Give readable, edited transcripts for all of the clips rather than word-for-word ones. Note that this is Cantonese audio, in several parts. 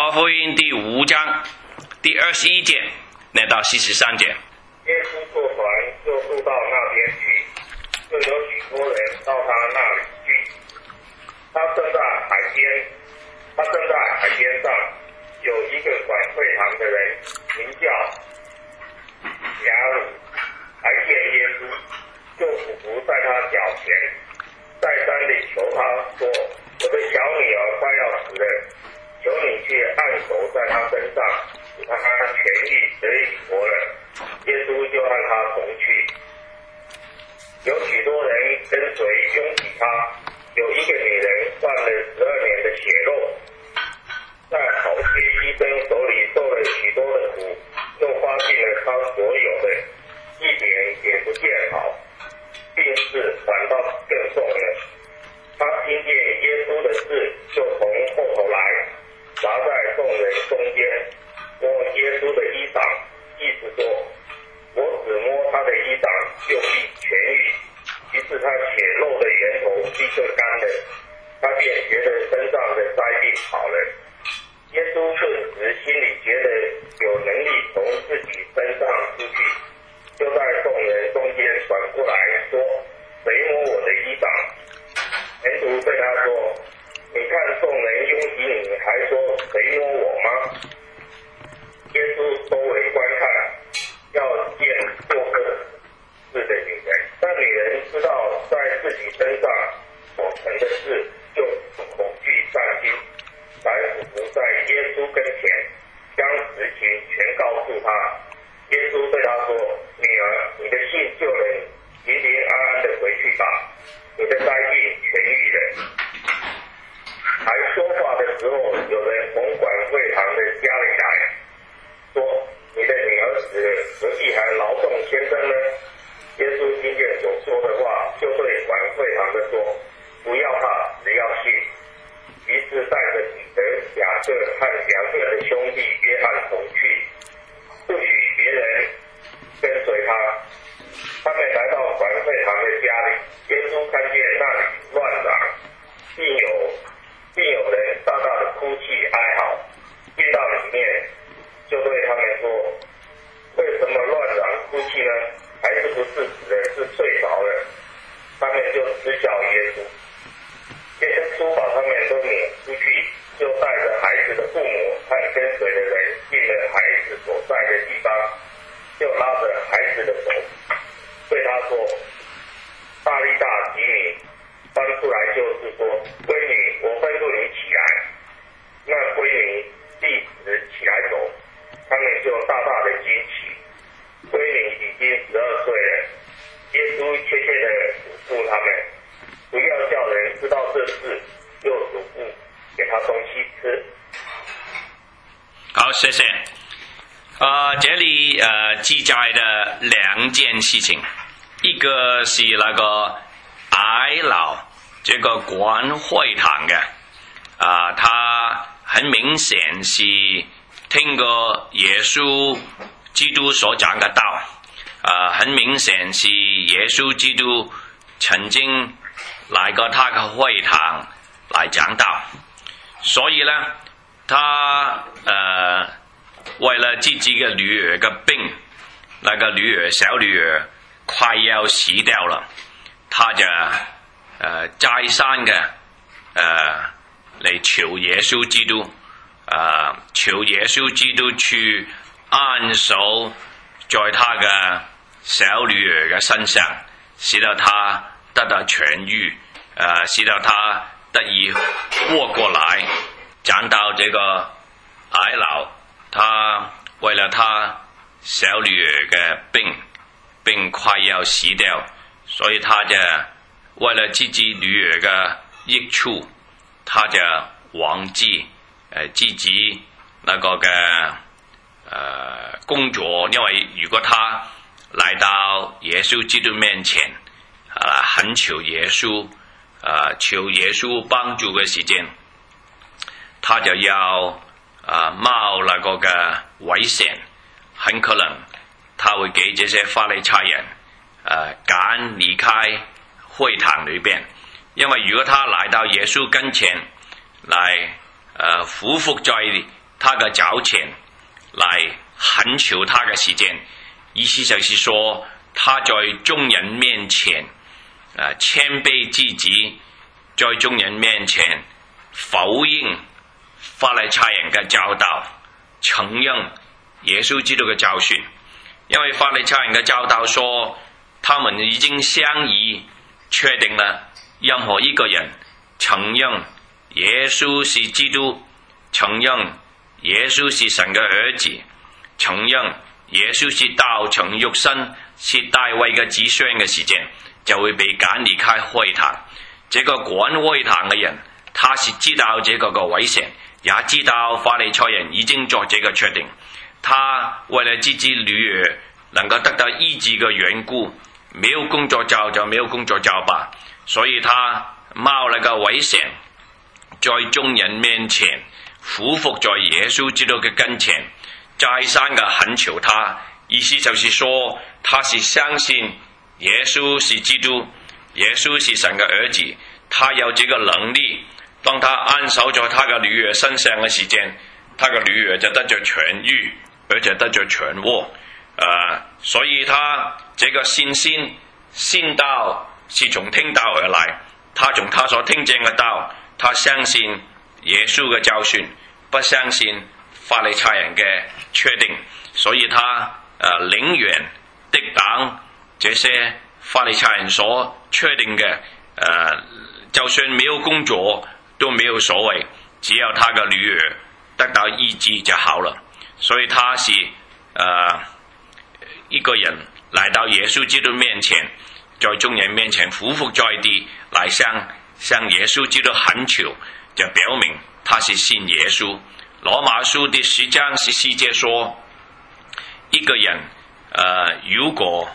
马可福音第5章第21节来到43节。 耶稣坐船就渡到那边去，就有许多人到他那里去。他正在海边上，有一个管会堂的人，名叫雅鲁，来见耶稣，就俯伏在他脚前，再三地求他说：“我的小女儿快要死了，求你去按手在她身上，使她痊愈得以活了。”耶稣就让他同去。有许多人跟随拥挤他，有一个女人患了12年的血肉，在好些医生手里受了许多的苦，又花尽了他所有的，一点也不见好，病势反倒更重了。他听见耶稣的事，就从后头来，砸在众人中间，摸耶稣的衣裳，意思说：“我只摸他的衣裳，就必痊愈。”于是他血漏的源头立刻干了，他便觉得身上的灾病好了。耶稣顿时心里觉得有能力从自己身上出去，就在众人中间转过来说：“谁摸我的衣裳？”门徒对他说：“你看众人拥挤你，还说谁摸我吗？”耶稣周围观看，要见做客事的女人。但女人知道在自己身上所成的事，就恐惧战惊，来俯伏在耶稣跟前，将实情全告诉他。耶稣对他说：“女儿，你的信救了你，平平安安的回去吧，你的灾病痊愈了。”还说话的时候，有人从管会堂的家里来，说：“你的女儿死了，何必还劳动先生呢？”耶稣听见所说的话，就对管会堂的说：“不要怕，只要信。”于是带着彼得、雅各和2个的兄弟约翰同去，不许别人跟随他。他们来到管会堂的家里，耶稣看见那里乱嚷，并有人大大的哭泣哀嚎。进到里面，就对他们说：“为什么乱嚷哭泣呢？还是不是死了，是睡着了？”他们就知晓耶稣。耶稣把他们都撵出去，就带着孩子的父母和跟随的人进了孩子所在的地方，就拉着孩子的手，对他说：“大利大提米。”翻出来就是说：“闺女，我吩咐你起来。”那闺女立时起来走，他们就大大的惊奇。闺女已经12岁了。耶稣切切的嘱咐他们，不要叫人知道这事，又嘱咐给他东西吃。 好，谢谢。这里记载的2件事情，一个是那个矮老这个管会堂的，他很明显是听过耶稣基督所讲的道，很明显是耶稣基督曾经来过他的会堂来讲道，所以呢，他为了自己的女儿的病，那个小女儿快要死掉了，他就再三的嚟求耶稣基督，求耶稣基督去按手在他的小女兒嘅身上，使到他得到痊愈，使到他得以活過來。講到這個矮老，他為了他小女兒嘅病快要死掉，所以他就為了自己女兒嘅益處，他就忘記自己那個嘅工作，因為如果他來到耶穌基督面前，懇求耶穌，求耶穌幫助嘅時間，他就要冒那個嘅危險，很可能他會給這些法利賽人趕離開會堂裏邊，因為如果他來到耶穌跟前來俯伏在他的腳前來懇求他嘅時間，意思就是說他在眾人面前謙卑自己，在眾人面前否認法利賽人嘅教導，承認耶穌基督嘅教訓。因為法利賽人嘅教導說，他們已經相依確定了，任何一個人承認耶穌是基督，承認耶穌是神嘅兒子，承認耶穌是道成肉身，是大衛嘅子孫嘅時間，就會被趕離開會堂。這個管會堂嘅人，他是知道這個嘅危險，也知道法利賽人已經做這個確定。他為了自己女兒能夠得到醫治嘅緣故，沒有工作找就沒有工作找吧，所以他冒了個危險，在眾人面前俯伏在耶穌基督嘅跟前，再三嘅懇求他，意思就是說他是相信耶穌是基督，耶穌是神嘅兒子，他有這個能力。當他按手在他嘅女兒身上嘅時間，他嘅女兒就得着痊愈，而且得着全禍。所以他這個信心信道是從聽道而來，他從他所聽見嘅道，他相信耶穌嘅教訓，不相信法利賽人嘅確定，所以他寧願抵擋這些法利賽人所確定嘅，就算沒有工作都沒有所謂，只要他嘅女兒得到醫治就好了。所以他是一個人來到耶穌基督面前，在眾人面前俯伏在地，來向耶穌基督懇求，就表明他是信耶穌。羅馬書第10章14節說，一個人如果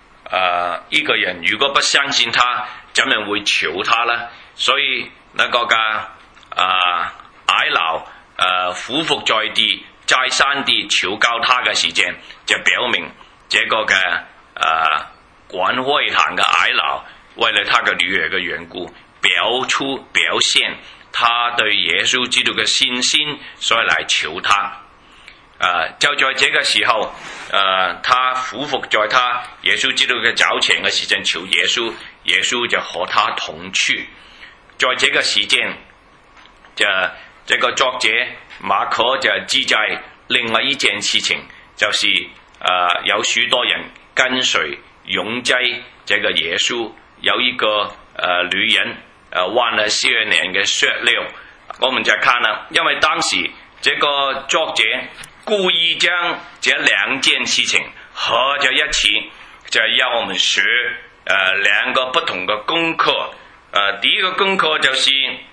不相信他，怎樣會求他呢？所以那個矮佬俯伏在地，再三地求告他嘅時間，就表明這個管會堂嘅矮佬為了他嘅女兒嘅緣故，表現他對耶穌基督嘅信心，所以來求他。就在這個時候，他俯伏在他耶穌基督嘅腳前嘅時間求耶穌，耶穌就和他同去。在這個時間，這個作者馬可就記載另外一件事情，就是有許多人跟隨擁擠這個耶穌，有一個女人患了12年嘅血流。我們就看了，因為當時這個作者故意將這兩件事情合在一起，就要我們學兩個不同的功課。第一個功課就是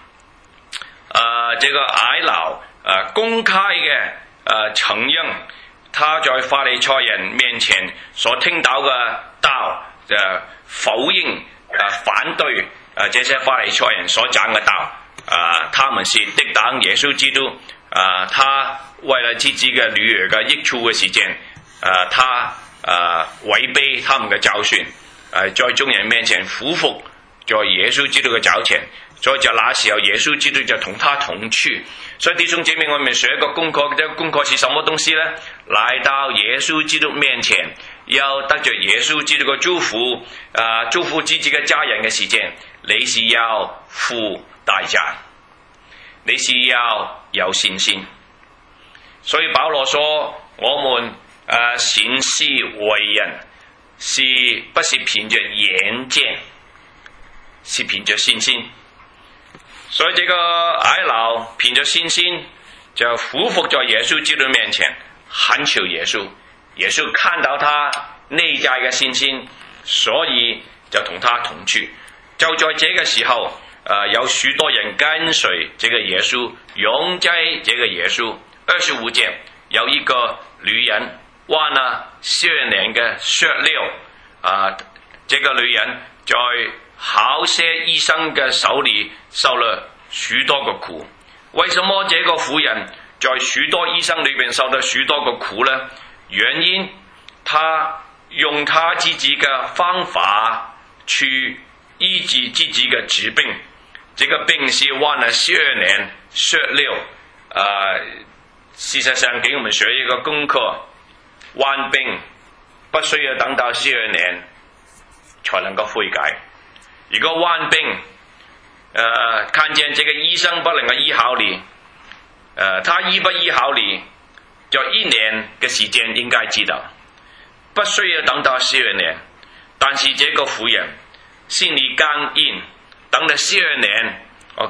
這個矮佬公開嘅承認他在法利賽人面前所聽到嘅道，否認反對這些法利賽人所講嘅道，他們是抵擋耶穌基督，他為了自己嘅女兒嘅益處嘅時間，他違背他們嘅教訓，在眾人面前俯伏在耶穌基督嘅腳前，所以就那時候耶穌基督就同他同去。所以弟兄姐妹，我們學一個功課，這個功課是什麼東西呢？來到耶穌基督面前，要得着耶穌基督嘅祝福，祝福自己嘅家人嘅時間，你是要付代價，你是要有信心。所以保羅說，我們行事為人，是不是憑着眼見，是憑着信心。所以這個矮佬憑着信心就俯伏在耶穌基督面前懇求耶穌，耶穌看到他內在嘅信心，所以就同他同去。就在這個時候，有許多人跟隨這個耶穌，擁擠這個耶穌。25節有一個女人患了12年嘅血流，這個女人在好些醫生嘅手裏受了許多個苦。為什麼這個婦人在許多醫生裏邊受到許多個苦呢？原因她用她自己嘅方法去醫治自己嘅疾病，這個病是患了12年血流， 事實上給我們學一個功課，患病不需要等到12年才能夠悔改。如果患病看見這個醫生不能夠醫好你，他醫不醫好你，就1年嘅時間應該知道，不需要等到12年。但是這個婦人心裡剛硬，等了12年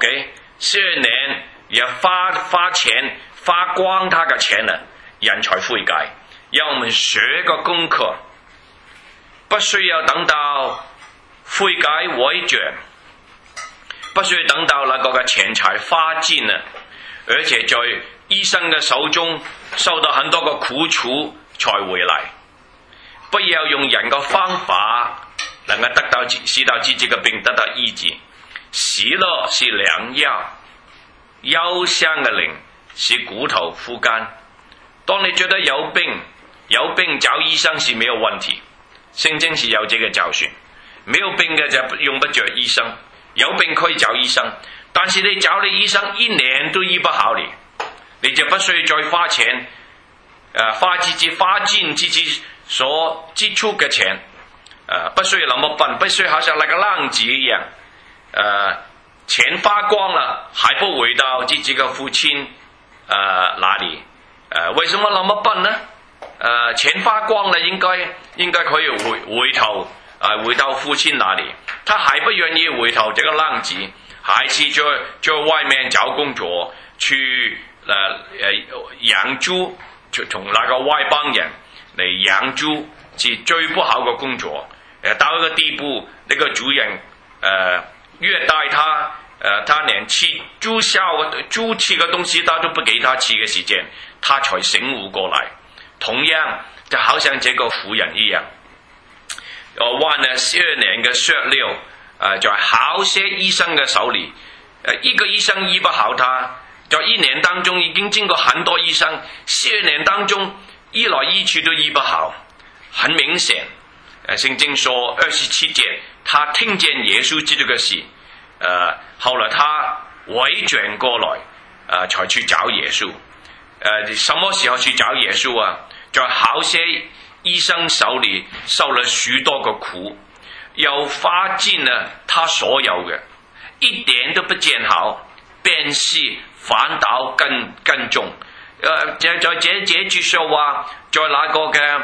，12年也花錢花光他嘅錢了，人才悔改。讓我們學個功課，不需要等到悔改回轉，不需要等到那個嘅錢財花盡了，而且在醫生嘅手中受到很多個苦楚才回來。不要用人嘅方法能夠使到自己嘅病得到醫治。喜樂是良藥，憂傷嘅靈使骨頭枯乾。當你覺得有病找醫生是沒有問題，聖經是有這個教訓。沒有病嘅就用不着醫生，有病可以找醫生，但是你找你醫生1年都醫不好你就不需要再花錢，花盡自己所支出嘅錢，不需要那麼笨，不需要好像那個浪子一樣，錢花光了還不回到自己嘅父親那裡，為什麼那麼笨呢？錢花光了應該可以回頭到父親那裡，他還不願意回頭，這個浪子還是在外面找工作去養豬，從那個外邦人嚟養豬，是最不好嘅工作。到一個地步，那個主人虐待他，他連吃豬吃嘅東西他都不給他吃嘅時間，他才醒悟過來。同樣就好像這個婦人一樣，患了12年嘅血流，在好些醫生嘅手裡，一個醫生醫不好他，在1年當中已經經過很多醫生，12年當中醫來醫去都醫不好。很明顯，聖經說27節，他聽見耶穌基督嘅事，後來他回轉過來，才去找耶穌。什麼時候去找耶穌啊？在好些醫生手裡受了許多個苦，又花盡了他所有嘅，一點都不見好，便是反倒更重。在這句說話，在那個嘅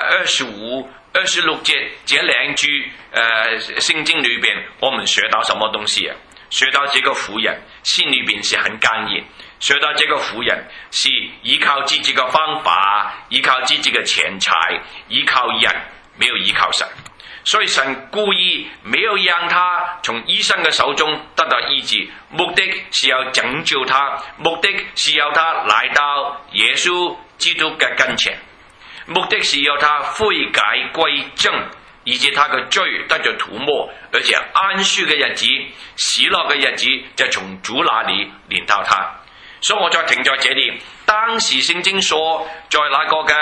25、26節這2句聖經裡邊，我們學到什麼東西啊？學到這個婦人心裡邊是很剛硬，學到這個婦人是依靠自己的方法，依靠自己的錢財，依靠人，沒有依靠神。所以神故意沒有讓他從醫生的手中得到醫治，目的是要拯救他，目的是要他來到耶穌基督的跟前，目的是要他悔改歸正，以致他的罪得着塗抹，而且安舒嘅日子、喜樂嘅日子就從主那裡臨到他。所以我再停在這裡，當時聖經說，在那個嘅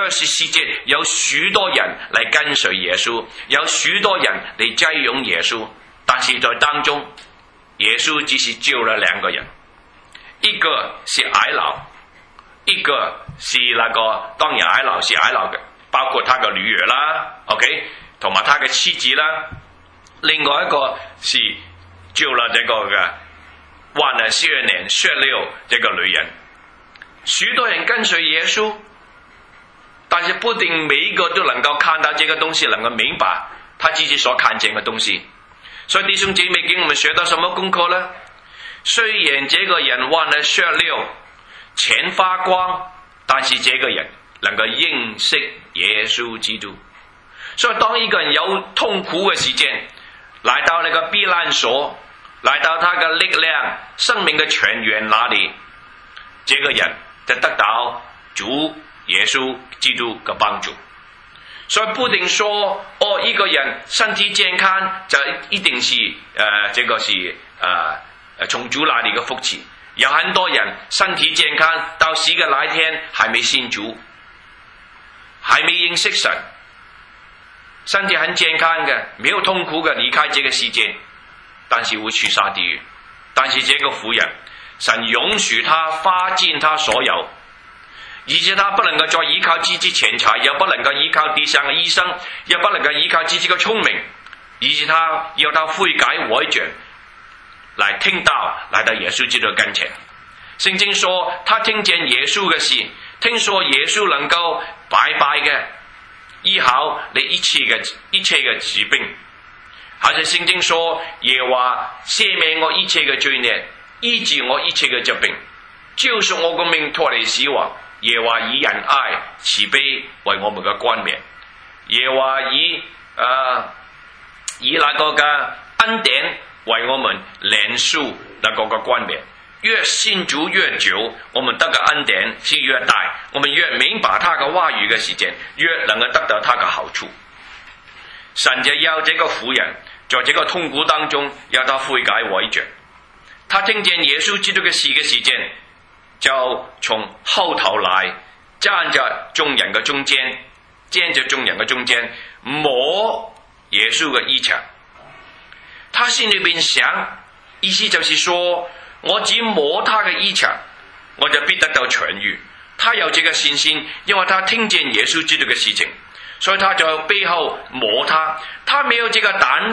24節，有許多人嚟跟隨耶穌，有許多人嚟擠擁耶穌，但是在當中，耶穌只是救了2個人，一個是睚魯，一個是那個，當然睚魯是睚魯嘅，包括他嘅女兒啦 ，OK， 同埋他嘅妻子啦，另外一個是救了這個嘅患了12年血流這個女人。許多人跟隨耶穌，但是不一定每一個都能夠看到這個東西，能夠明白他自己所看見嘅東西。所以弟兄姊妹，給我們學到什麼功課呢？雖然這個人患了血流，錢花光，但是這個人能夠認識耶穌基督。所以當一個人有痛苦嘅時間，來到那個避難所，來到他的力量、生命的泉源那裡，這個人就得到主耶穌基督的幫助。所以不一定說一個人身體健康就一定是這個是從主那裡的福氣。有很多人身體健康到死嘅那一天還沒信主，還沒認識神，身體很健康嘅，沒有痛苦嘅，離開這個世界，但是會去下地獄。但是這個婦人，神允許他花盡他所有， 而且他不能夠再依靠自己錢財，也不能夠依靠地上嘅醫生，也不能夠依靠自己嘅聰明，而且他要他悔改改轉，來聽到來到耶穌基督嘅跟前。聖經說，他聽見耶穌嘅事，聽說耶穌能夠白白嘅醫好你一切嘅疾病。而且聖經說，耶和華赦免我一切嘅罪孽，醫治我一切嘅疾病，救贖我個命脫離死亡。耶和華以仁愛慈悲為我們嘅冠冕，耶和華以那個嘅恩典為我們連續那個嘅冠冕。越信主越久，我們得嘅恩典是越大，我們越明白他嘅話語嘅時間，越能夠得到他嘅好處。神就要這個婦人在這個痛苦當中要他悔改改轉。他聽見耶穌基督嘅事嘅時間，就從後頭來站在眾人嘅中間，摸耶穌嘅衣裳。他心裏邊想，意思就是說，我只摸他嘅衣裳，我就必得到痊癒。他有這個信心，因為他聽見耶穌基督嘅事情，所以他在背後摸他。他沒有這個膽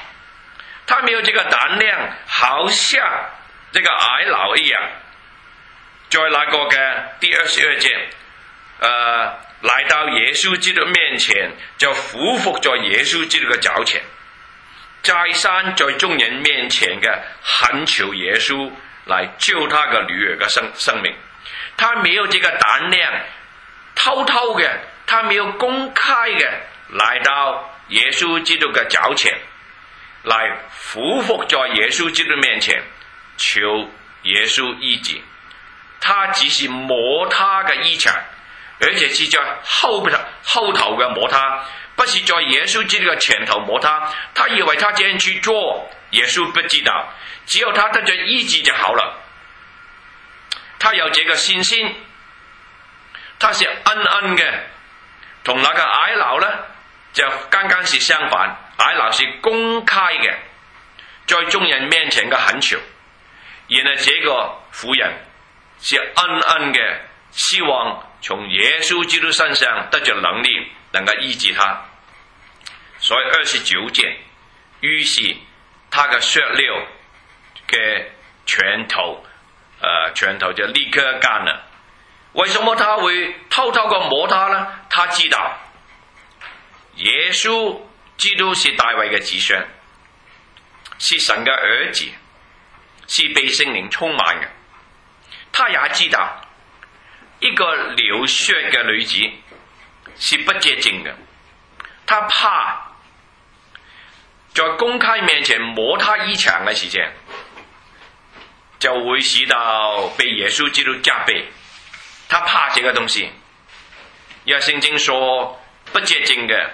量，好像這個矮佬一樣，在那個嘅第22節，來到耶穌基督面前，就俯伏在耶穌基督嘅腳前，再三在眾人面前嘅懇求耶穌來救他嘅女兒嘅生命。他沒有這個膽量，偷偷嘅，他沒有公開嘅來到耶穌基督嘅腳前，來俯伏在耶穌基督面前求耶穌醫治。他只是摸他嘅衣裳，而且是在後頭嘅摸他，不是在耶穌基督嘅前頭摸他。他以為他這樣去做，耶穌不知道，只有他得咗醫治就好了。他有這個信心，他是暗暗嘅，同那個矮佬呢就剛剛是相反。矮佬是公開嘅，在眾人面前嘅懇求，然後這個婦人是暗暗嘅，希望從耶穌基督身上得着能力，能夠醫治他。所以29節，於是他嘅石榴嘅拳頭就立刻乾了。為什麼他會偷偷嘅摸他呢？他知道耶穌基督是大衛嘅子孫，是神嘅兒子，是被聖靈充滿嘅。他也知道一個流血嘅女子是不潔淨嘅，他怕在公開面前摸他衣裳嘅時間，就會使到被耶穌基督責備。他怕這個東西，因為聖經說不潔淨嘅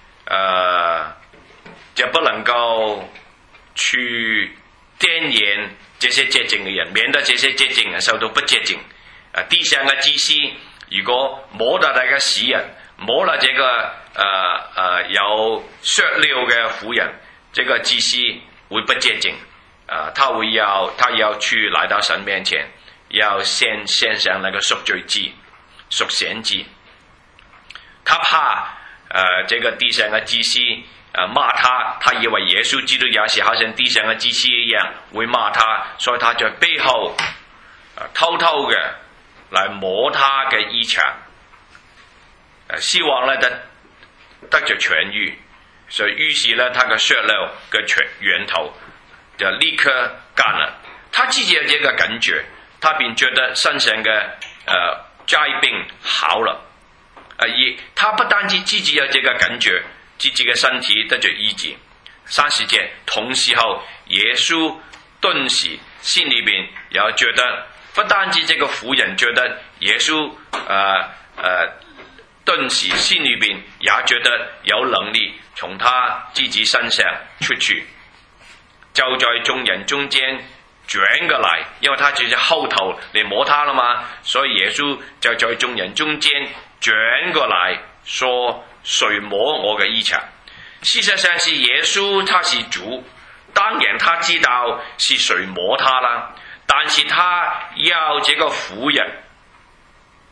就不能夠去掂驗這些潔淨嘅人，免得這些潔淨人受到不潔淨。地上嘅祭司如果摸到那個死人，摸了這個有血流嘅婦人，這個祭司會不潔淨。他要去來到神面前，要獻上那個贖罪祭、贖愆祭。他怕這個地上嘅祭司罵他，他以為耶穌基督也是好像地上嘅祭司一樣會罵他，所以他在背後偷偷嘅來摸他嘅衣裳，希望呢得着痊癒。所以於是呢，他嘅血流嘅源頭就立刻乾了。他自己有這個感覺，他便覺得身上嘅災病好了。而他不單止自己有這個感覺，自己嘅身體得着醫治。30節，同時候耶穌頓時心裏邊也覺得，不單止這個婦人覺得耶穌頓時心裏邊也覺得有能力從他自己身上出去，就在眾人中間轉過來，因為他就是後頭嚟摸他了嘛，所以耶穌就在眾人中間轉過來說：誰摸我嘅衣裳？事實上是耶穌，他是主，當然他知道是誰摸他啦。但是他要這個婦人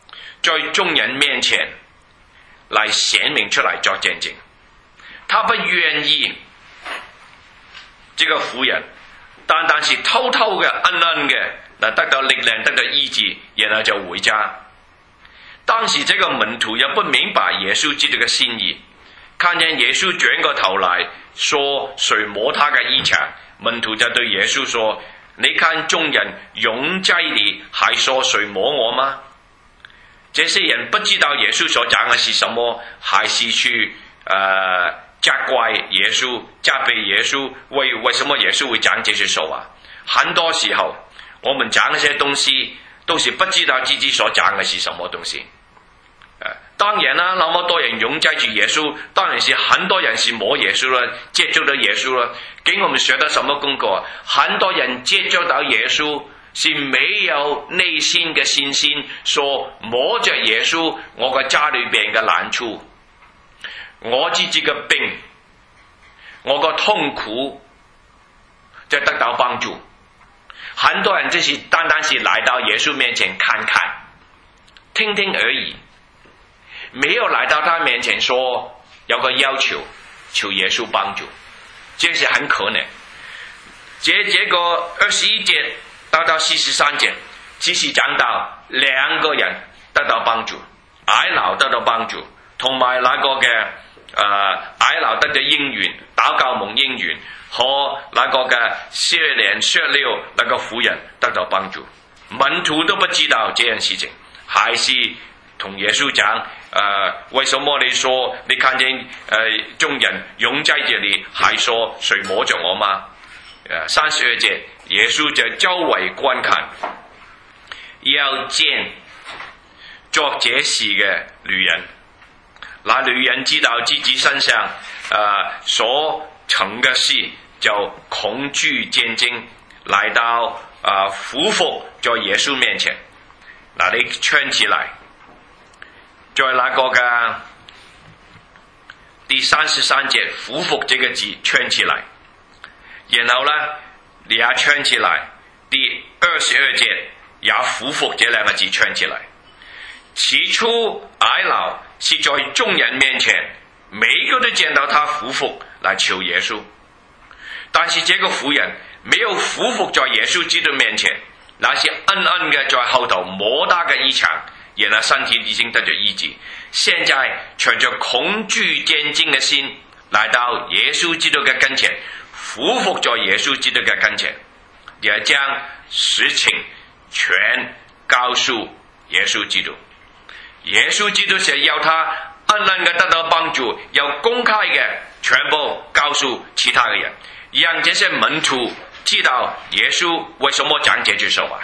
在众人面前來顯明出來作見證。他不願意這個婦人單單是偷偷嘅、暗暗嘅得到力量、得到醫治，然後就回家。當時這個門徒也不明白耶穌基督嘅心意，看見耶穌轉過頭來說誰摸他嘅衣裳，門徒就對耶穌說：你看眾人擁擠你，還說誰摸我嗎？這些人不知道耶穌所講嘅是什麼，還是去責怪耶穌、責備耶穌，為什麼耶穌會講這些說話？很多時候我們講那些東西都是不知道自己所講嘅是什麼東西。當然啦，那麼多人擁擠住耶穌，當然是很多人是摸耶穌了，接觸到耶穌了。給我們學到什麼功課？很多人接觸到耶穌是沒有內心嘅信心，說摸着耶穌，我個家裏邊嘅難處，我自己嘅病，我個痛苦就得到幫助。很多人就是單單是來到耶穌面前看看、聽聽而已，沒有來到他面前說有個要求，求耶穌幫助，這是很可能。這個21節到43節，只是講到兩個人得到幫助，矮佬得到幫助，同埋那個嘅矮佬得到應允，禱告蒙應允，和那個嘅削臉削料那個婦人得到幫助。門徒都不知道這件事情，還是同耶穌講：為什麼你說你看見眾人擁擠着你，還說誰摸着我嗎？32節，耶穌就周圍觀看，要見做這事嘅女人。那女人知道自己身上所成嘅事，就恐懼戰驚，來到俯伏在耶穌面前。嗱，你唱起來，在那個嘅第33節俯伏這個字唱起來，然後呢，你也唱起來第22節也俯伏這兩個字唱起來。起初矮佬是在眾人面前，每個都見到他俯伏來求耶穌，但是這個婦人沒有俯伏在耶穌基督面前，那是暗暗嘅在後頭摸他嘅衣裳，然後身體已經得咗醫治。現在隨着恐懼戰驚嘅心來到耶穌基督嘅跟前，俯伏在耶穌基督嘅跟前，也將實情全告訴耶穌基督。耶穌基督是要他暗暗嘅得到幫助，要公開嘅全部告訴其他嘅人，讓這些門徒知道耶穌為什麼講這句說話。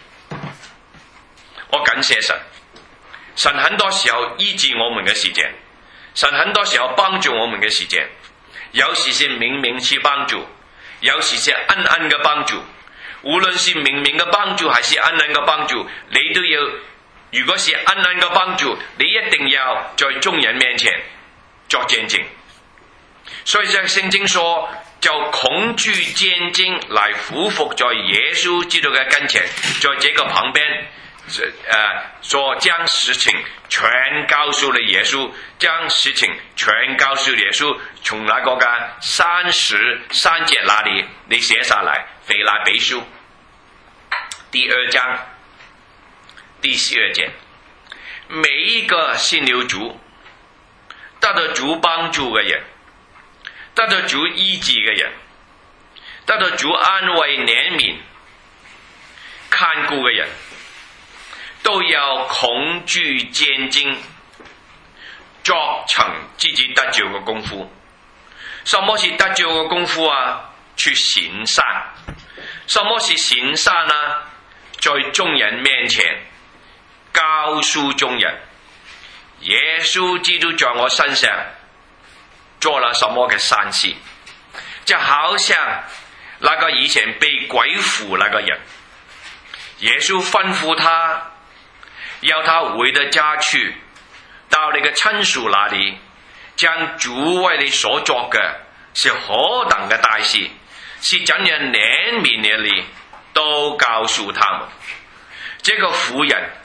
我感謝神，神很多時候醫治我們嘅時間，神很多時候幫助我們嘅時間，有時是明明是幫助，有時是暗暗嘅幫助。無論是明明嘅幫助還是暗暗嘅幫助，你都要，如果是暗暗嘅幫助，你一定要在眾人面前作見證。所以在聖經說，就恐懼戰驚來俯伏在耶穌基督嘅跟前，在這個旁邊所將實情全告訴了耶穌，將實情全告訴耶穌。從那個嘅33節那裡你寫下來，腓立比書第2章第12節，每一個信了主、得到主幫助嘅人，得到主醫治嘅人，得到主安慰憐憫看顧嘅人，都要恐懼戰驚，作成自己得救嘅功夫。什麼是得救嘅功夫啊？去行善。什麼是行善啊？在眾人面前告訴眾人，耶穌基督在我身上做了什麼嘅善事，就好像那個以前被鬼附那個人，耶穌吩咐他，要他回到家去，到你嘅親屬那裡，將主為你所作嘅是何等嘅大事，是怎樣憐憫你，都告訴他們。這個婦人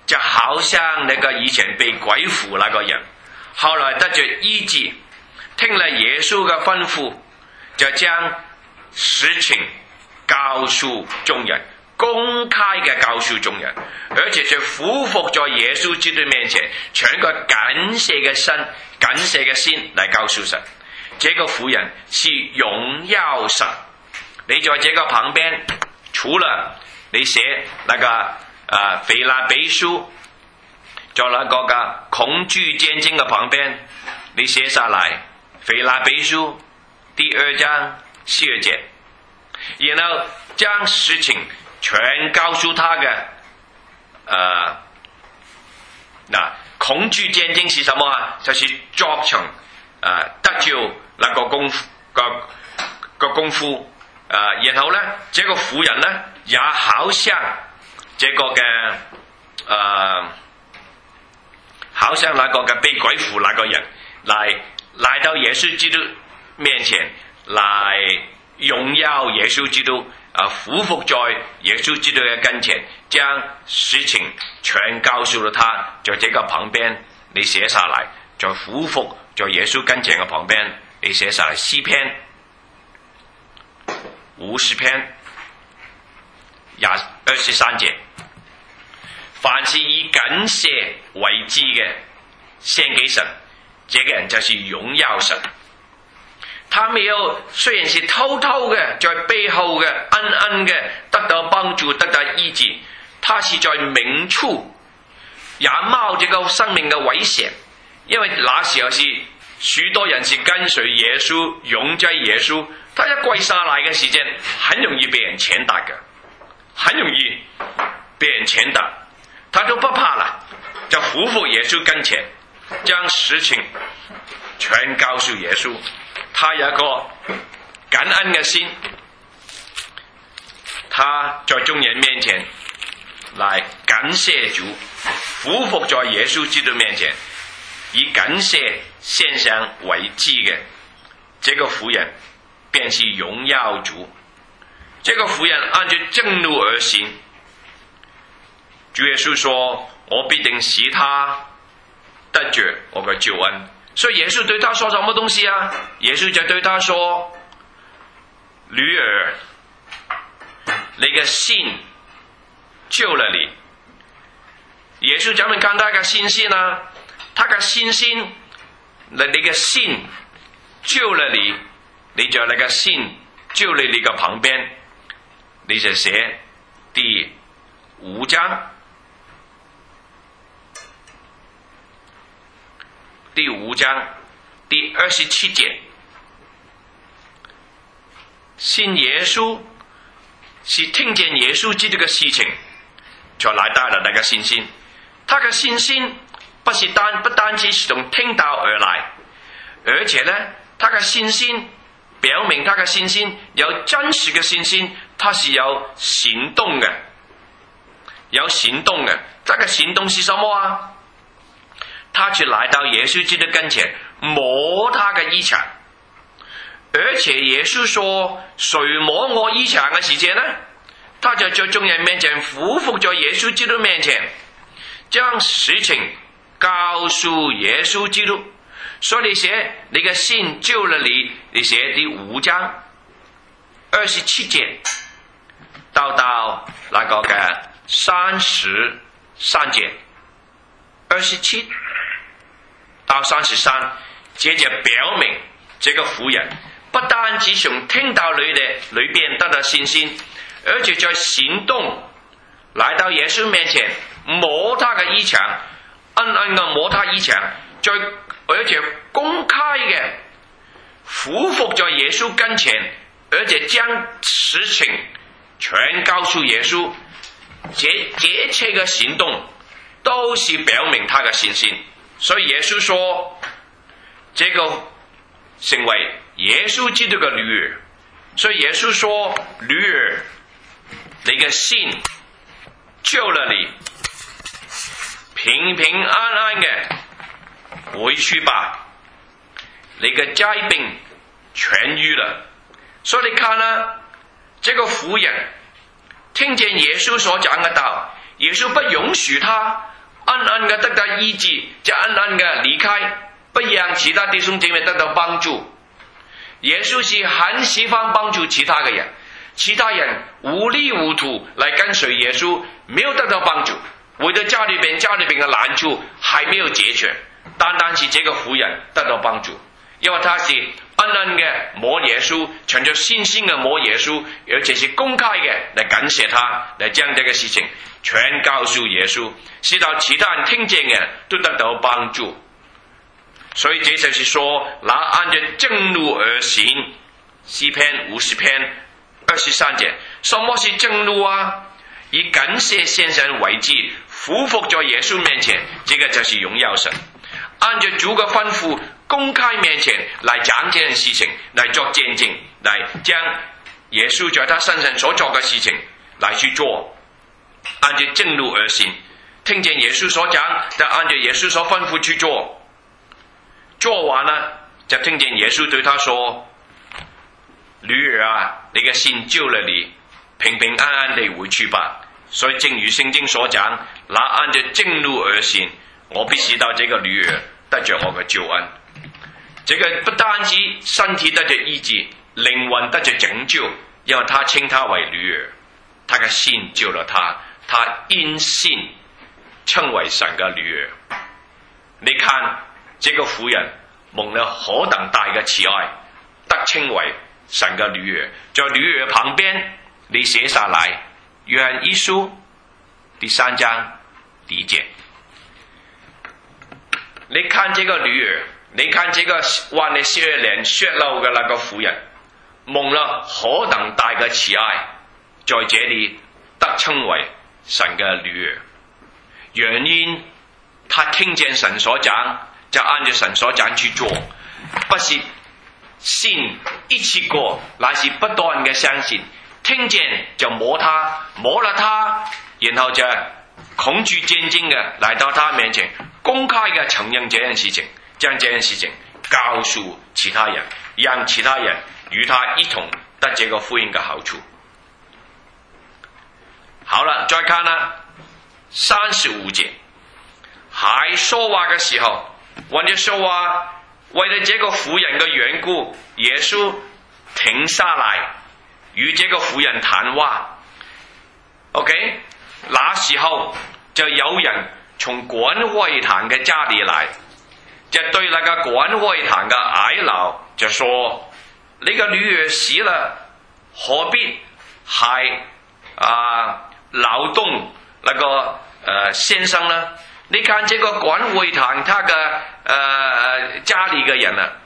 就好像那个以前被鬼附那个人，後來得着醫治，聽了耶穌嘅吩咐，就將實情告訴眾人，公開嘅告訴眾人，而且就俯伏在耶穌基督面前，全個感謝嘅心嚟告訴神。這個婦人是榮耀神。你在這個旁邊，除了你寫那個腓立比書，在那個嘅恐懼戰爭嘅旁邊，你寫下來腓立比書第2章12節，然後將事情全告訴他嘅恐懼戰爭是什麼啊？就是作成得着那個功夫然後呢，這個婦人呢，也好像這個嘅好像那個嘅被鬼附那個人來到耶穌基督面前，來榮耀耶穌基督俯伏在耶穌基督嘅跟前，將事情全告訴了他。在這個旁邊你寫下來，在俯伏在耶穌跟前嘅旁邊你寫下來詩篇50篇23節，凡是以感謝為祭嘅獻給神，這個人就是榮耀神。他沒有，雖然是偷偷嘅，在背後嘅暗暗嘅得到幫助，得到醫治，他是在明處也冒這個生命嘅危險，因為那時候是許多人是跟隨耶穌，擁在耶穌，他一跪下來嘅時間，很容易被人踐踏嘅，很容易被人踐踏，他都不怕了，就俯伏耶穌跟前，將事情全告訴耶穌。他有一個感恩嘅心，他在眾人面前來感謝主，俯伏在耶穌基督面前，以感謝獻上為祭嘅，這個婦人便是榮耀主。這個婦人按照正路而行，主耶穌說：我必定使他得着我嘅救恩。所以耶穌對他說什麼東西啊？耶穌就對他說：女兒，你嘅信救了你。耶穌怎麼看他嘅信心啊？他嘅信心，你嘅信救了你，你就那個信救了你嘅旁邊，你就寫第5章。第5章第27節，信耶穌是聽見耶穌基督嘅事情，就來到了那個信心。他嘅信心不單止是從聽到而來，而且呢，他嘅信心表明他嘅信心有真實嘅信心，他是有行動嘅，有行動嘅。這個行動是什麼啊？他就來到耶穌基督跟前，摸他嘅衣裳，而且耶穌說：誰摸我衣裳嘅時間呢？他就在眾人面前俯伏在耶穌基督面前，將事情告訴耶穌基督。所以你寫你嘅信救了你，你寫第5章27節到那個嘅33節，27到33，接着表明這個婦人不單止從聽到裏邊得到信心，而且在行動來到耶穌面前摸他嘅衣裳，暗暗嘅摸他衣裳，而且公開嘅俯伏在耶穌跟前，而且將事情全告訴耶穌，這一切嘅行動都是表明他嘅信心。所以耶穌說，這個成為耶穌基督嘅女兒。所以耶穌說：女兒，你嘅信救了你，平平安安嘅回去吧，你嘅災病痊癒了。所以你看啦，這個婦人聽見耶穌所講嘅道，耶穌不容許他暗暗嘅得到醫治，就暗暗嘅離開，不讓其他弟兄姐妹得到幫助。耶穌是很喜歡幫助其他嘅人，其他人糊裡糊塗來跟隨耶穌，沒有得到幫助，為咗家裏邊嘅難處還沒有解決，單單是這個婦人得到幫助，因為他是暗暗嘅摸耶穌，存着信心嘅摸耶穌，而且是公開嘅嚟感謝他，嚟將這個事情全告訴耶穌，使到其他人聽見嘅都得到幫助。所以這就是說，那按着正路而行，詩篇50篇23節，什麼是正路啊？以感謝獻上為祭，俯伏在耶穌面前，這個就是榮耀神。按着主嘅吩咐，公開面前來講這件事情，來作見證，來將耶穌在他身上所做嘅事情來去做，按着正路而行，聽見耶穌所講，就按着耶穌所吩咐去做。做完了，就聽見耶穌對他說：女兒啊，你嘅信救了你，平平安安地回去吧。所以正如聖經所講，那按着正路而行，我必使到這個女兒得着我嘅救恩。這個不單止身體得着醫治，靈魂得着拯救，因為他稱她為女兒，他嘅信救了她，他因信稱為神嘅女兒。你看這個婦人蒙了何等大嘅慈愛，得稱為神嘅女兒。在女兒旁邊，你寫下來約翰一書第3章第1節。你看這個女兒，你看這個患了12年血漏嘅那個婦人，蒙了何等大嘅慈愛，在這裏得稱為神嘅女兒。原因他聽見神所講，就按照神所講去做，不是信一次過，乃是不斷嘅相信。聽見就摸他，摸了他，然後就恐懼戰驚嘅來到他面前，公開嘅承認這件事情，將這件事情告訴其他人，讓其他人與他一同得這個福音嘅好處。好了，再看啦，35節，還說話嘅時候，或者說話，為了這個婦人嘅緣故，耶穌停下來與這個婦人談話。OK， 那時候就有人從管會堂嘅家裏來，就對那個管會堂嘅矮佬就說：你個女兒死了，何必還勞動那個先生呢？你看這個管會堂他嘅家裏嘅人啊，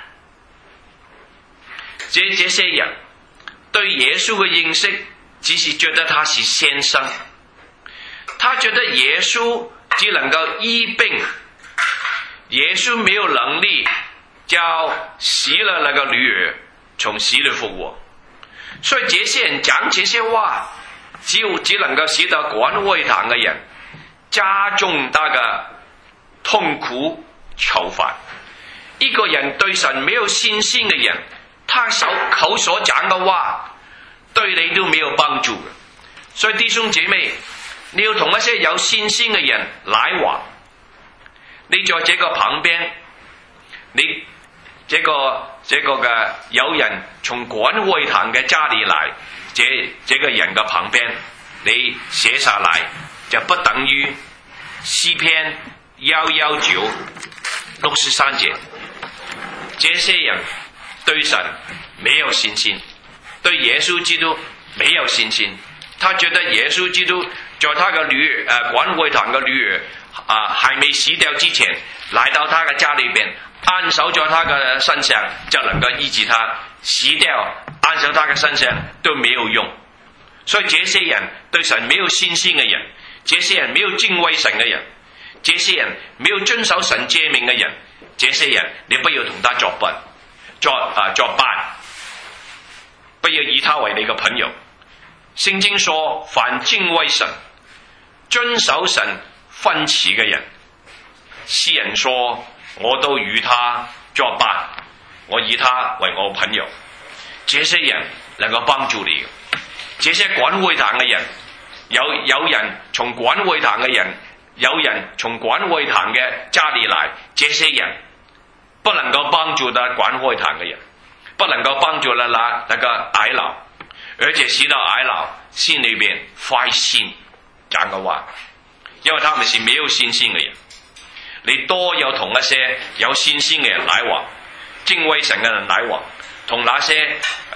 這些人對耶穌嘅認識只是覺得他是先生，他覺得耶穌只能夠醫病，耶穌沒有能力叫死了那個女兒從死裏復活，所以這些人講這些話，只能夠使到管會堂嘅人加重他嘅痛苦愁煩。一個人對神沒有信心嘅人，他口所講嘅話對你都沒有幫助嘅。所以弟兄姐妹，你要同一些有信心嘅人來往。你在這個旁邊，你這個嘅有人從管會堂嘅家裏來，這個人嘅旁邊，你寫下來就不等於詩篇119 63節。這些人對神沒有信心，對耶穌基督沒有信心，他覺得耶穌基督在他嘅管會堂嘅女兒還沒死掉之前，來到他嘅家裏邊，按手在他嘅身上就能夠醫治他，死掉按手他嘅身上都沒有用。所以這些人對神沒有信心嘅人，這些人沒有敬畏神嘅人，這些人沒有遵守神誡命嘅人，這些人你不要同他作伴，不要以他為你嘅朋友。聖經說，凡敬畏神、遵守神訓詞嘅人，詩人說，我都與他作伴，我以他為我朋友。這些人能夠幫助你。這些管會堂嘅人，有人從管會堂嘅人有人從管會堂嘅家裏來，這些人不能夠幫助到管會堂嘅人，不能夠幫助了那個矮佬，而且使到矮佬心裏邊壞心講嘅話，因為他們是沒有信心嘅人。你多有同一些有信心嘅人來往，敬畏神嘅人來往，同那些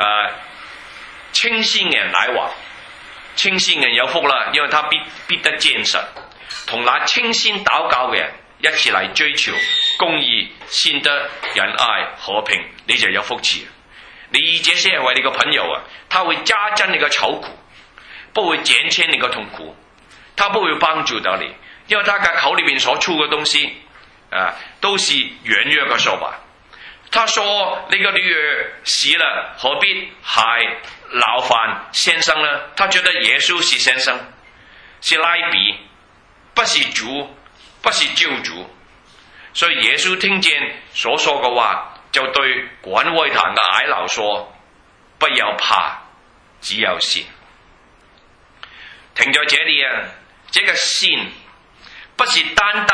清心嘅人來往。清心嘅人有福啦，因為他必得見神。同那清心禱告嘅人一起嚟追求公義、信德、仁愛、和平，你就有福氣。你以這些人為你個朋友啊，他會加增你個愁苦，不會減輕你個痛苦，他不會幫助到你，因為他嘅口裏邊所出嘅東西都是軟弱嘅說話。他說你個女兒死了，何必還勞煩先生呢？他覺得耶穌是先生，是拉比，不是主，不是救主。所以耶穌聽見所說嘅話，就對管會堂嘅矮佬說：不要怕，只有信。停在這裏啊，這個信不是單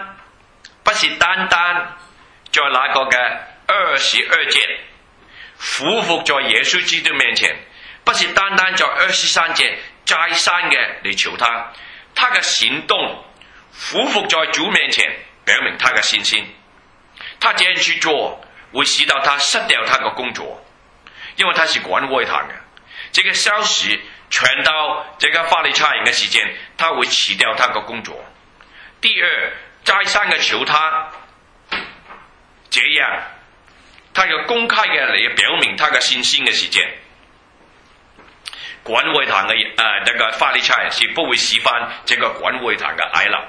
單在那個嘅22節俯伏在耶穌基督面前，不是單單在23節再三嘅嚟求他，他嘅行動俯伏在主面前，表明他嘅信心。他這樣去做，會使到他失掉他嘅工作，因為他是管會堂嘅。這個消息傳到這個法利賽人嘅時間，他會辭掉他嘅工作。第二，再三嘅求他，這樣他要公開嘅嚟表明他嘅信心嘅時間，管會堂嘅這個法利賽人是不會喜歡這個管會堂嘅矮佬。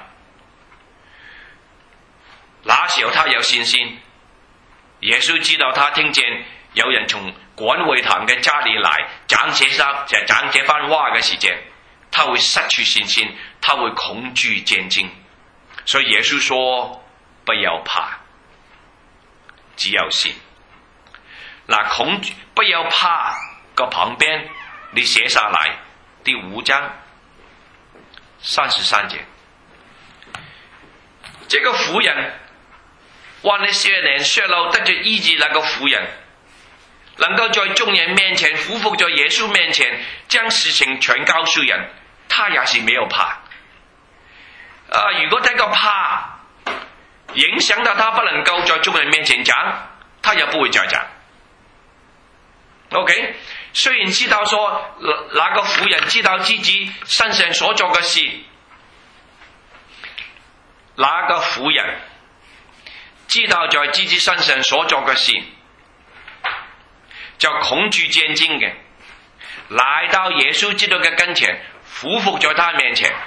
那時候他有信心，耶穌知道他聽見有人從管會堂嘅家裏來講這番話嘅時間，他會失去信心，他會恐懼戰驚。所以耶穌說：不要怕，只有信。恐懼不要怕個旁邊你寫下來第5章33節，這個婦人患了血連血漏得着醫治，那個婦人能夠在眾人面前俯伏在耶穌面前將事情全告訴人，他也是沒有怕。如果這個怕影響到他不能夠在眾人面前講，他也不會再講。OK， 雖然知道說那個婦人知道自己身上所做嘅事，那個婦人知道在自己身上所做嘅事，就恐懼戰驚嘅，來到耶穌基督嘅跟前，俯伏在他面前，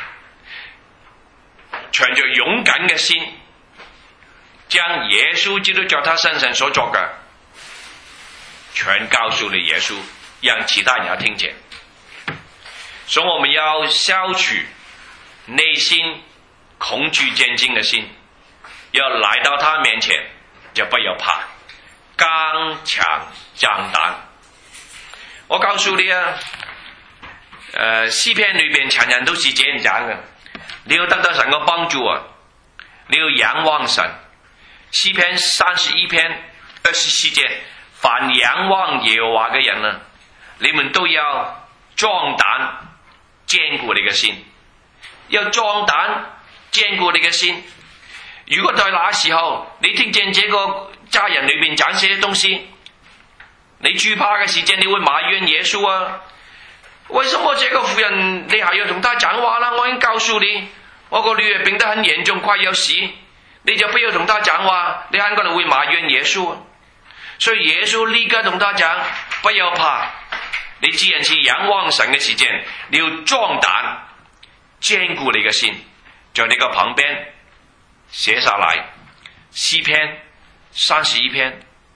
存着勇敢嘅心，將耶穌基督在他身上所做嘅全告訴你耶穌，讓其他人也聽見。所以我們要消除內心恐懼戰驚的心，要來到他面前，就不要怕，剛強壯膽。我告訴你啊，詩篇裏邊常常都是這樣講嘅，你要得到神嘅幫助啊，你要仰望神。詩篇31篇24節，凡仰望耶和華嘅人啊，你們都要壯膽，堅固你嘅心，要壯膽堅固你嘅心。如果在那時候你聽見這個家人裏面講這些東西，你懼怕嘅時間，你會埋怨耶穌啊，為什麼這個婦人你還要同他講話啦？我已經告訴你，我個女兒病得很嚴重，快要死，你就不要同他講話，你很可能會埋怨耶穌。所以耶穌立刻同他講，不要怕，你既然是仰望神嘅時間，你要壯膽堅固你嘅心。在你個旁邊寫下來，詩篇31篇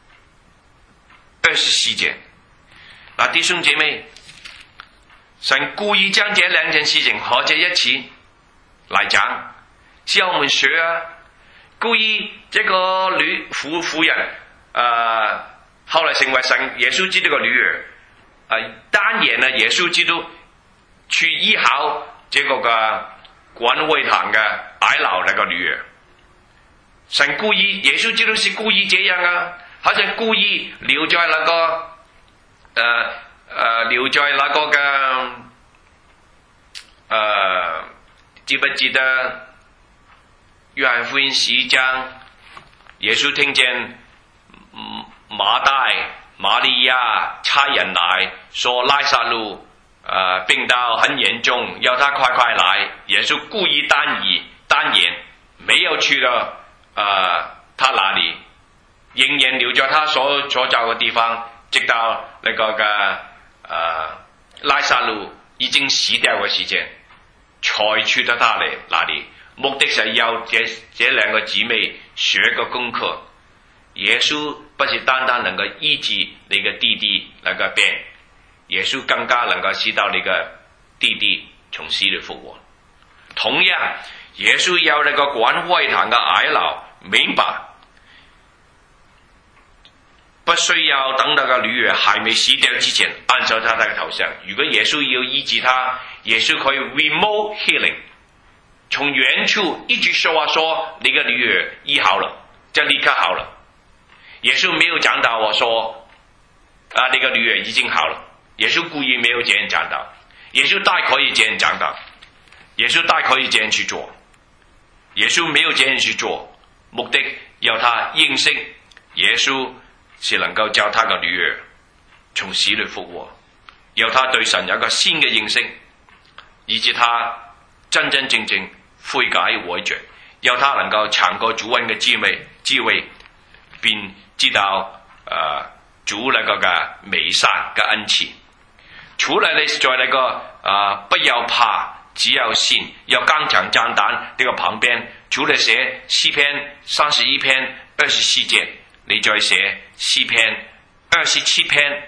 24節。嗱，弟兄姐妹，神故意將這兩件事情合在一起來講，叫我們學啊。故意這個婦人後來成為神耶穌基督嘅女兒，單言耶穌基督去醫好這個嘅管會堂嘅矮樓那個女兒。神故意，耶穌基督是故意這樣啊，好像故意留在那個記不記得約翰福音11章，耶穌聽見馬大、瑪利亞差人來說拉撒路病到很嚴重，要他快快來。耶穌故意單言，沒有去到他那裏，仍然留在他所走嘅地方，直到那個拉撒路已經死掉嘅時間，才去到他嚟那裏。目的是要這兩個姊妹學個功課。耶穌不是單單能夠醫治你嘅弟弟那個病，耶穌更加能夠使到你嘅弟弟從死裏復活。同樣，耶穌要那個管會堂嘅矮佬明白，不需要等到個女兒還沒死掉之前按手他的頭上。如果耶穌要醫治他，耶穌可以 remote healing， 從遠處一直說話說你個女兒醫好了，就立刻好了。耶穌沒有講到我說你個女兒已經好了，耶穌故意沒有這樣講到。耶穌大可以這樣講到，耶穌大可以這樣去做，耶穌沒有這樣去做，目的要他認識耶穌是能夠叫他個女兒從死裏復活，要他對神有個新嘅認識，以致他真真正正悔改悔罪，要他能夠嘗過主恩嘅滋味，便知道主那個嘅美善嘅恩賜。除了你在那個不要怕只要信，要剛強壯膽呢個旁邊，除了寫詩篇31篇24節，你再寫詩篇27篇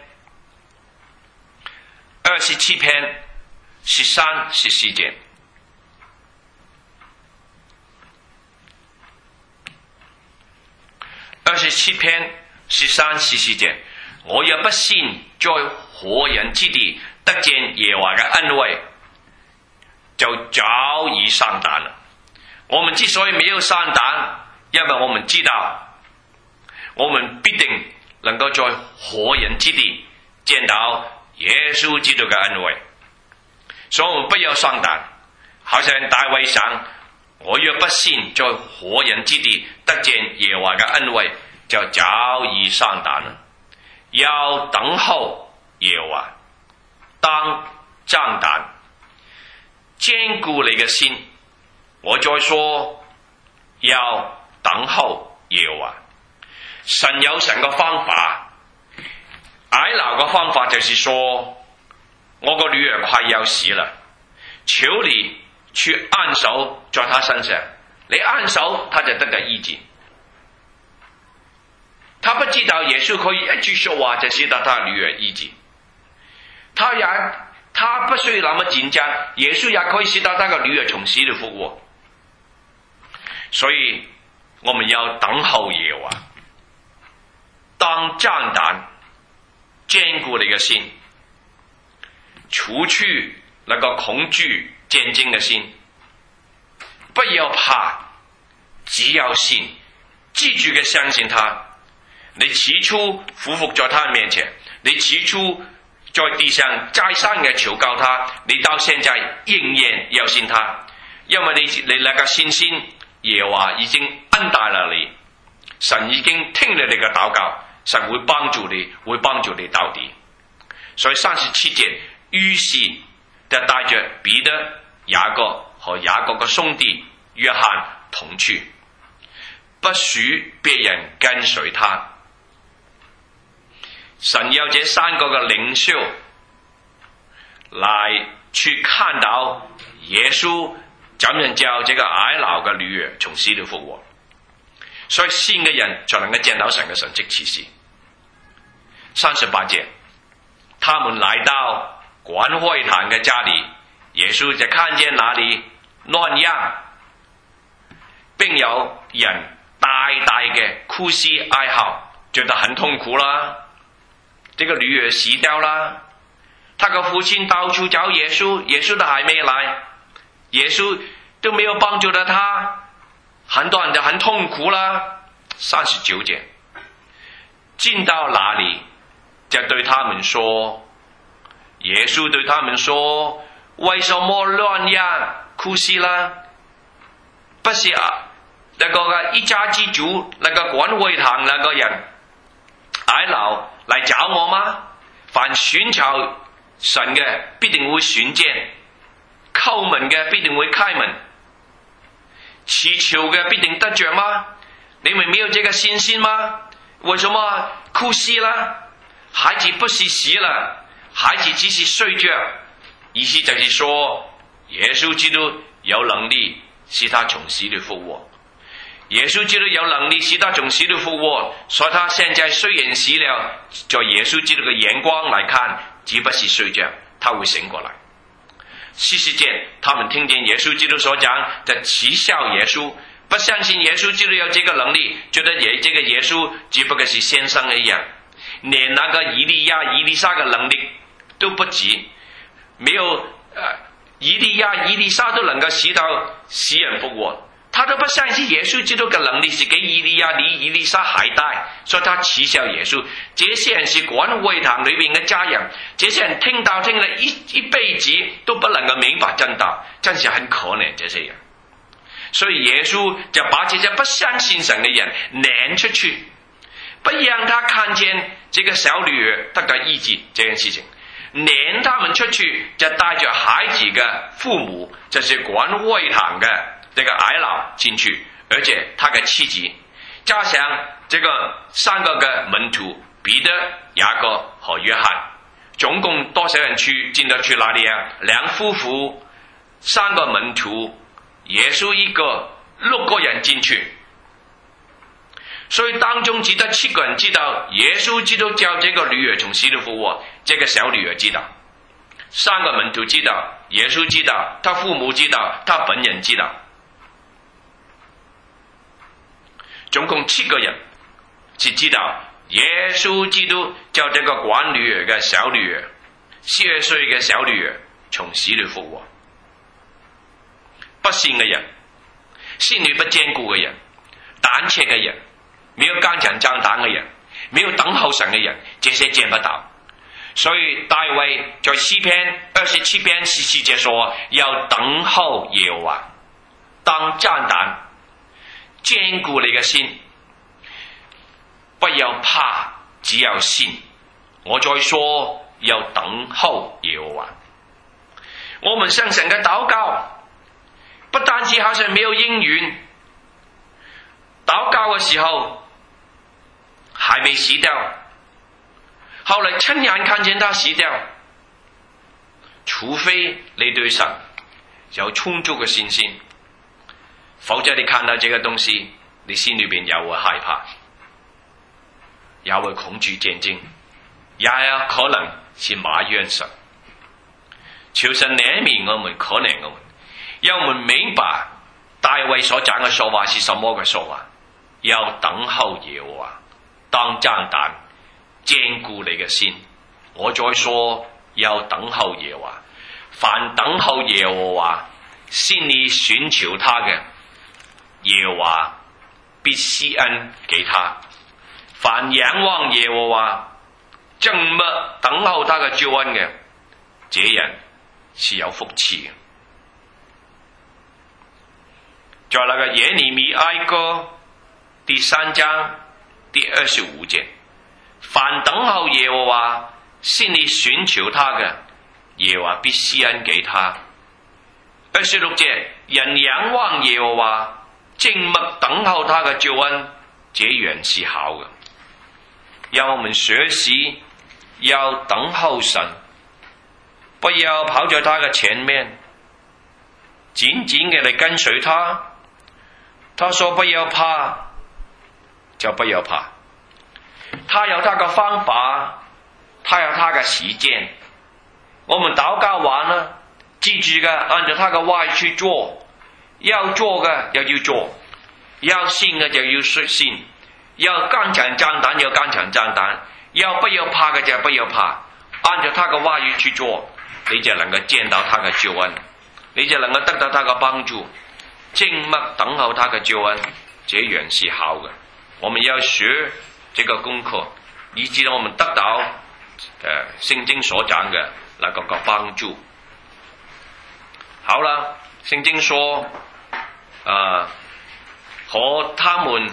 13、14節。27篇13、14節，我若不信在活人之地得見耶和華嘅恩惠，就早已喪膽了。我們之所以沒有喪膽，因為我們知道我們必定能夠在活人之地見到耶穌基督嘅恩惠，所以我們不要喪膽。好像大衛想，我若不信在活人之地得見耶和華嘅恩惠，就早已喪膽了。要等候耶和華，當壯膽，堅固你嘅心。我再說，要等候耶和華。神有神嘅方法，矮佬嘅方法就是說，我個女兒快要死了，求你去按手在她身上，你按手她就得到醫治。他不知道耶穌可以一句說話就使到他女兒醫治，他不需要那麼緊張，耶穌也可以使到他個女兒從死裏復活。所以我們要等候耶和華，當壯膽，堅固你嘅心，除去那個恐懼戰驚嘅心，不要怕，只要信，記住嘅相信他。你起初俯伏在他面前，你起初在地上再三嘅求告他，你到現在仍然要信他，因為你那個信心，耶和華已經恩待了你，神已經聽了你嘅禱告，神會幫助你到底。所以37節，於是就帶着彼得、雅各和雅各嘅兄弟約翰同去，不許別人跟隨他。神要這三個嘅領袖來去看到耶穌怎樣叫這個矮佬嘅女兒從死裏復活，所以信嘅人才能夠見到神嘅神蹟奇事。38節，他們來到管會堂嘅家裏，耶穌就看見那裏亂秧，並有人大大嘅哭泣哀號，覺得很痛苦啦。這個女兒死掉了，他個父親到處找耶穌，耶穌都還沒來。耶穌都没有帮助到他，很多人就很痛苦了。39节，进到哪里就对他们说，耶稣对他们说，为什么乱呀哭泣啦？不是那个一家之主，那个管会堂那个人矮佬来找我嗎？凡尋求神嘅必定會尋見，叩門嘅必定會開門，祈求嘅必定得着嗎？你們沒有這個信心嗎？為什麼哭泣啦？孩子不是死了，孩子只是睡着。意思就是說，耶穌基督有能力使他從死裏復活。耶穌基督有能力使他從死裏復活，所以他現在雖然死了，在耶穌基督嘅眼光來看，只不是睡着，他會醒過來。40節，他們聽見耶穌基督所講，就恥笑耶穌，不相信耶穌基督有這個能力，覺得這個耶穌只不過是先生一樣，連那個以利亞、以利沙嘅能力都不止，沒有以利亞、以利沙都能夠使到死人復活。他都不相信耶穌基督嘅能力是比以利亞、以利沙還大，所以他恥笑耶穌。這些人是管會堂裏面嘅家人，這些人聽了一輩子都不能夠明白真道，真是很可憐這些人。所以耶穌就把這些不相信神嘅人攆出去，不讓他看見這個小女兒得到醫治這件事情，攆他們出去，就帶着孩子嘅父母，就是管會堂嘅這個矮佬進去，而且他嘅妻子，加上這個3個嘅門徒彼得、雅各和約翰，總共多少人進得去哪裡啊？2夫婦，3個門徒，耶穌一個，6個人進去。所以當中只得7個人知道耶穌基督叫這個女兒從死裏復活，這個小女兒知道，3個門徒知道，耶穌知道，他父母知道，他本人知道。總共7個人是知道耶穌基督叫這個管女兒嘅小女兒，12歲嘅小女兒從死裏復活。不信嘅人，心裏不堅固嘅人，膽怯嘅人，沒有剛強壯膽嘅人，沒有等候神嘅人，這些見不到。所以大衛在詩篇27篇14節說，要等候耶和華，當壯膽，堅固你嘅心，不要怕，只要信。我再說，要等候耶和華。我們向神嘅禱告，不單止好像沒有應允，禱告嘅時候還沒死掉，後來親眼看見他死掉。除非你對神有充足嘅信心，否則你看到這個東西，你心裏邊也會害怕，也會恐懼戰驚，也有可能是埋怨神。求神憐憫我們，可憐我們，讓我們明白大衛所講嘅說話是什麼嘅說話。要等候耶和華，當壯膽，堅固你嘅心。我再說，要等候耶和華，凡等候耶和華，心裏尋求他嘅，耶和華必施恩給他。凡仰望耶和華，靜默等候他嘅救恩嘅，這人是有福氣嘅。在那個耶利米哀歌第3章第25節，凡等候耶和華，心裏尋求他嘅，耶和華必施恩給他。26節，人仰望耶和華，靜默等候他嘅救恩，這原是好嘅。讓我們學習要等候神，不要跑在他嘅前面，緊緊嘅嚟跟隨他。他說不要怕，就不要怕。他有他嘅方法，他有他嘅時間。我們禱告完了，記住嘅按照他嘅話去做，要做嘅又要做，要信嘅就要信，要剛強壯膽要剛強壯膽，要不要怕嘅就不要怕，按照他嘅話語去做，你就能夠見到他嘅救恩，你就能夠得到他嘅幫助， 靜默等候他嘅救恩，這樣是好嘅。我們要學這個功課，以致我們得到聖經所講嘅那個幫助。好啦，聖經說和他們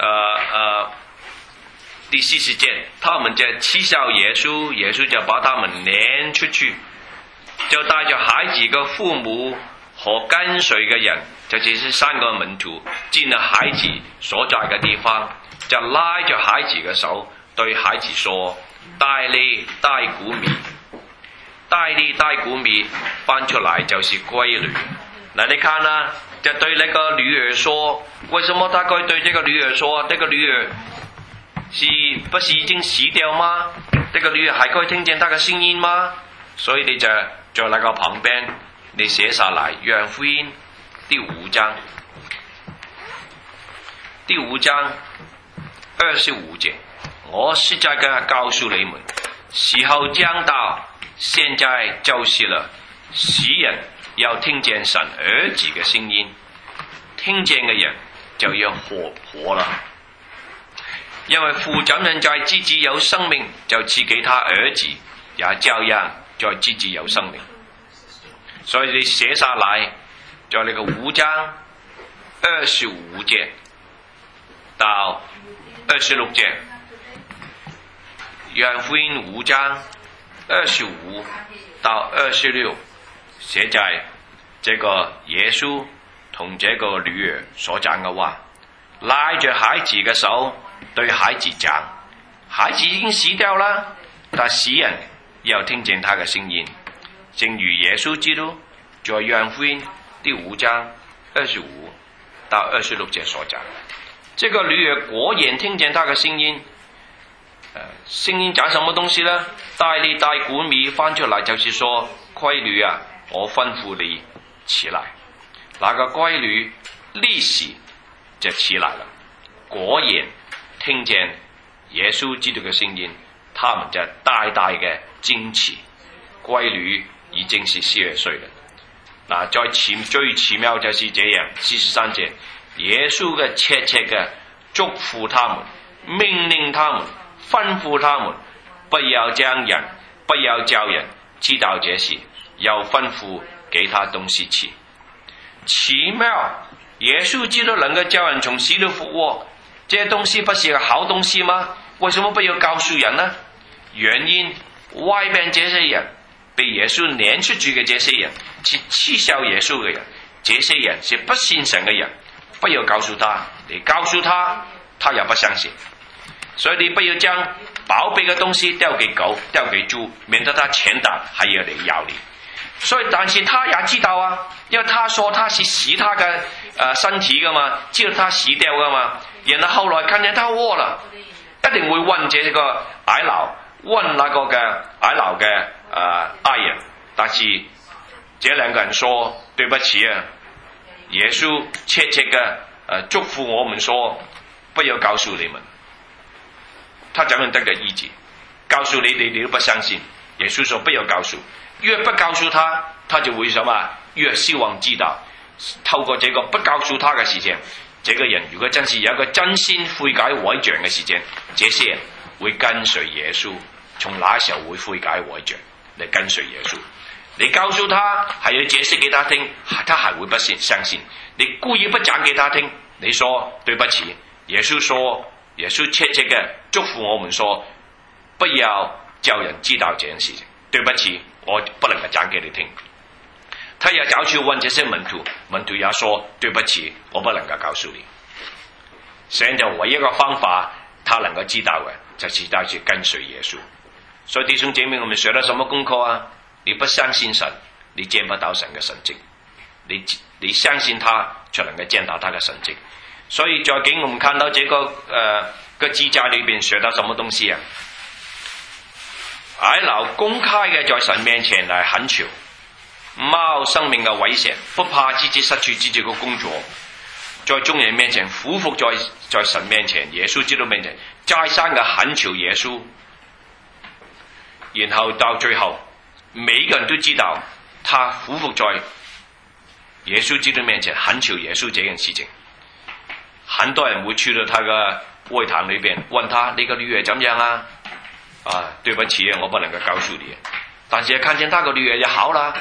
第40節，他們就嗤笑耶穌，耶穌就把他們攆出去，就帶着孩子嘅父母和跟隨嘅人，就這是3個門徒進了孩子所在嘅地方，就拉着孩子嘅手，對孩子說：帶你帶谷米，帶你帶谷米，翻出來就是規律。嗱，你看啦，就對那個女兒說，為什麼他可以對這個女兒說？這個女兒不是已經死掉嗎？這個女兒還可以聽見他的聲音嗎？所以你就在那個旁邊，你寫下來，約翰福音第5章25節，我實在嘅告訴你們，時候將到，現在就是了。死人要聽見神兒子嘅聲音，聽見嘅人就要活了。因為父怎樣在自己有生命，就賜給他兒子，也照樣在自己有生命。所以你寫下來，在那個5章25節到26節，約翰福音5章25到26，寫在這個耶穌同這個女兒所講嘅話，拉着孩子嘅手，對孩子講，孩子已經死掉啦，但死人要聽見他嘅聲音，正如耶穌基督在約翰福音第5章25到26節所講。這個女兒果然聽見他嘅聲音，聲音講什麼東西呢？帶你帶谷米翻出來，就是說，規女啊，我吩咐你起來。那個規女立時就起來了，果然聽見耶穌基督嘅聲音，他們就大大嘅驚奇。規女已經是42歲了。嗱，最奇妙就是這樣，43節，耶穌嘅切切嘅囑咐他們，命令他們，吩咐他們，不要叫人知道這事，又吩咐給他東西吃。奇妙，耶穌基督能夠叫人從死裏復活，這些東西不是個好東西嗎？為什麼不要告訴人呢？原因外邊這些人被耶穌攆出去嘅這些人，是嗤笑耶穌嘅人，這些人是不信神嘅人，不要告訴他，你告訴他，他也不相信。所以你不要將寶貝嘅東西丟給狗，丟給豬，免得他踐踏，還要嚟咬你。所以但是他也知道啊，因為他說他是洗他嘅身體噶嘛，知道他死掉噶嘛，然後後來看見他餓了，一定會問這個矮佬，問那個嘅矮佬嘅愛人，但是這兩個人說對不起啊，耶穌切切嘅囑咐我們說，不要告訴你們。他怎樣得嘅醫治？告訴你哋，你都不相信。耶穌說不要告訴，越不告訴他，他就會什麼？越希望知道。透過這個不告訴他嘅事情，這個人如果真是有一個真心悔改改賬嘅事情，這些人會跟隨耶穌。從那時候會悔改改賬嚟跟隨耶穌。你告訴他，還要解釋給他聽，他還會不相信。你故意不講給他聽，你說對不起，耶穌說。耶穌切切嘅囑咐我們說，不要叫人知道這件事情。對不起，我不能夠講給你聽。他也找去問這些門徒，門徒也說對不起，我不能夠告訴你。神就唯一個方法，他能夠知道嘅，就知道去跟隨耶穌。所以弟兄姐妹，我們學了什麼功課啊？你不相信神，你見不到神嘅神蹟；你相信他，才能夠見到他嘅神蹟。所以在經我們看到這個記載裏邊學到什麼東西啊？矮佬公開嘅在神面前嚟懇求，冒生命嘅危險，不怕自己失去自己嘅工作，在眾人面前俯伏在神面前，耶穌基督面前再三嘅懇求耶穌，然後到最後每個人都知道他俯伏在耶稣基督面前恳求耶稣这件事情。很多人会去到他的会堂里边问他：“你个女儿怎么样啊？”啊，对不起，我不能够告诉你。但是看见他个女儿就好了，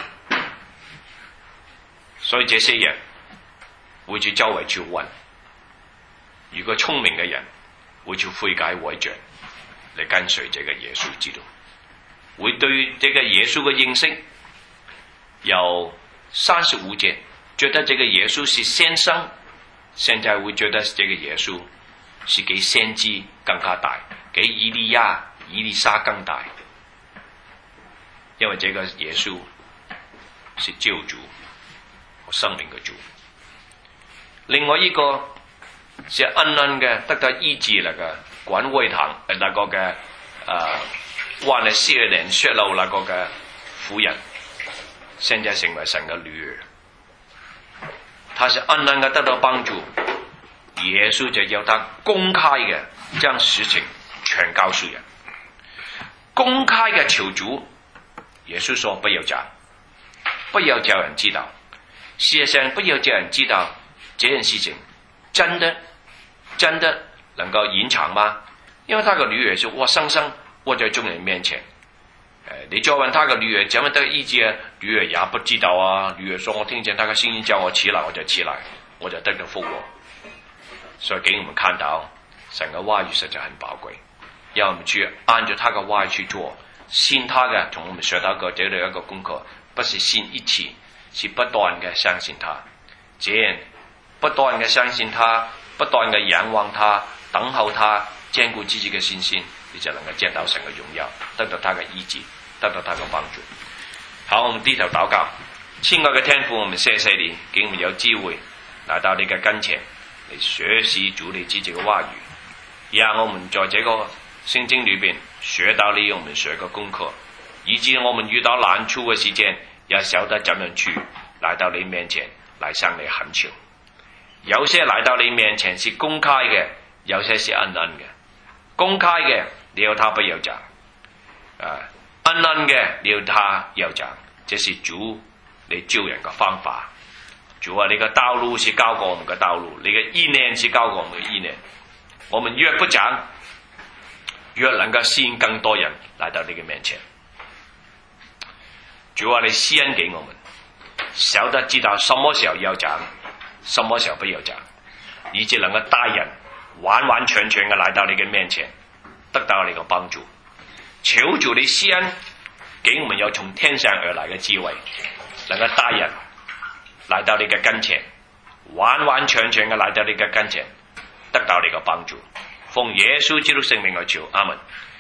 所以这些人會去周圍去問。如果聰明嘅人會去悔改改正嚟跟隨這個耶穌基督，會對這個耶穌嘅認識由35節覺得這個耶穌是先生，現在會覺得這個耶穌是比先知更加大，比以利亞、以利沙更大，因為這個耶穌是救主，生命嘅主。另外一個是恩恩嘅得到醫治那個管會堂那個嘅患了12年血漏那個嘅婦人，現在成為神嘅女兒。他是恩恩嘅得到幫助，耶穌就要他公開嘅將事情全告訴人，公開嘅求主。耶穌說不要講，不要叫人知道。事實上，不要叫人知道這件事情真的能夠隱藏嗎？因為他個女兒是活生生活在眾人面前。你再問他個女兒怎麼得醫治啊？女兒也不知道啊。女兒說：我聽見他個聲音叫我起來，我就起來，我就得到復活。所以給我們看到神嘅話語實在很寶貴，要我們去按照他嘅話語去做。信他嘅，從我們學到個這裏一個功課，不是信一次，是不斷嘅相信他。這樣不斷嘅相信他，不斷嘅仰望他，等候他，堅固自己嘅信心，你就能夠見到神嘅榮耀，得到他嘅醫治，得到他嘅幫助。好，我們低頭禱告。親愛嘅天父，我們謝謝你，給我們有機會來到你嘅跟前，嚟學習主你自己嘅話語，讓我們在這個聖經裏邊學到你我們學嘅功課，以致我們遇到難處嘅時間，也曉得怎樣去來到你面前，來向你懇求。有些來到你面前是公開嘅，有些是恩恩嘅。公開嘅你要他不要講，恩恩嘅你要他要講，這是主你救人嘅方法。主啊，你嘅道路是高過我們嘅道路，你嘅意念是高過我們嘅意念。我們越不講，越能夠吸引更多人來到你嘅面前。主啊，你施恩給我們，曉得知道什麼時候要講，什麼時候不要講，以致能夠帶人完完全全嘅來到你嘅面前，得到你嘅幫助。求主你施恩給我們有從天上而來嘅智慧，能夠帶人來到你嘅跟前，完完全全嘅來到你嘅跟前，得到你嘅幫助。奉耶穌基督聖名而求，阿門。